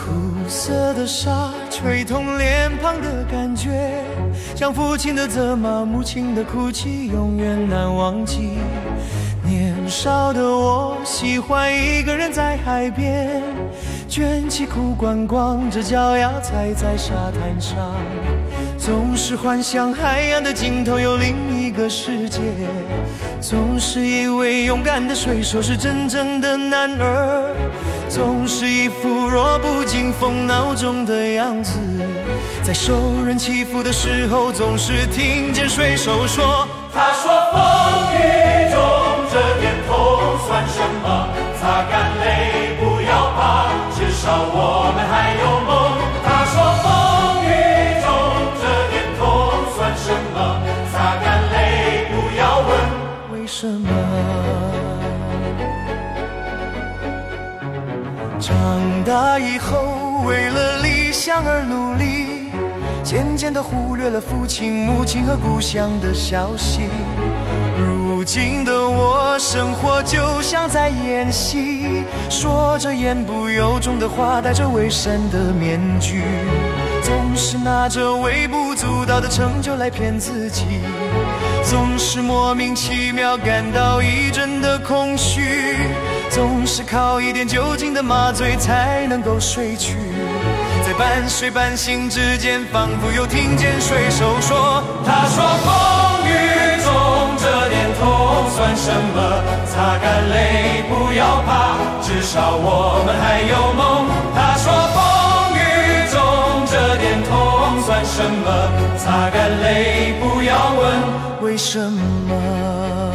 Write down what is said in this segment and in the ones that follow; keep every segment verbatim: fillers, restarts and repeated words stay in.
苦涩的沙吹痛脸庞的感觉，像父亲的责骂，母亲的哭泣，永远难忘记。年少的我喜欢一个人在海边，卷起裤管，光着脚丫踩在沙滩上，总是幻想海洋的尽头有另一个世界，总是以为勇敢的水手是真正的男儿，总是一副弱不禁风闹钟的样子，在受人欺负的时候，总是听见水手说， 他说风雨中这点痛算什么，擦干泪不要怕，至少我们还有梦。他说风雨中这点痛算什么，擦干泪不要问为什么。长大以后为了理想而努力，渐渐地忽略了父亲母亲和故乡的消息。如今的我生活就像在演戏，说着言不由衷的话，戴着伪善的面具，总是拿着微不足道的成就来骗自己，总是莫名其妙感到一阵的空虚，总是靠一点酒精的麻醉才能够睡去，在半睡半醒之间，仿佛又听见水手说， 他说风雨中这点痛算什么，擦干泪不要怕，至少我们还有梦。他说风雨中这点痛算什么，擦干泪不要问为什么。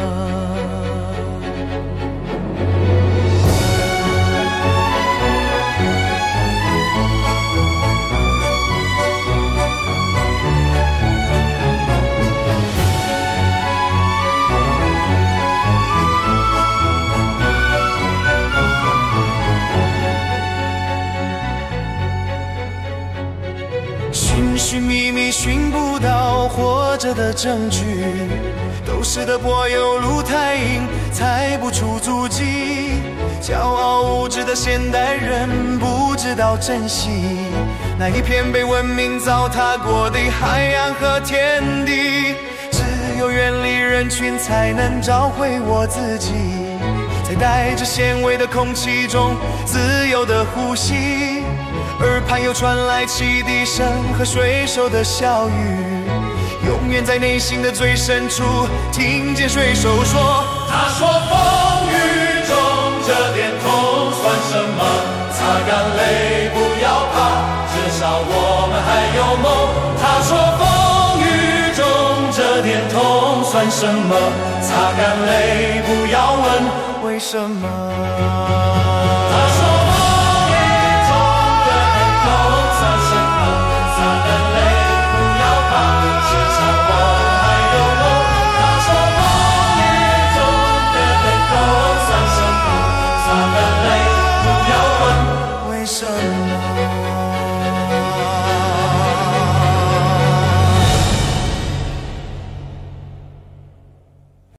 寻寻觅觅寻不到活着的证据，都市的柏油路太硬，猜不出足迹。骄傲无知的现代人不知道珍惜那一片被文明糟蹋过的海洋和天地。只有远离人群，才能找回我自己，在带着咸味的空气中自由的呼吸。耳畔又传来汽笛声和水手的笑语，永远在内心的最深处听见水手说， 他说风雨中这点痛算什么，擦干泪不要怕，至少我们还有梦。他说风雨中这点痛算什么，擦干泪不要问为什么。 他说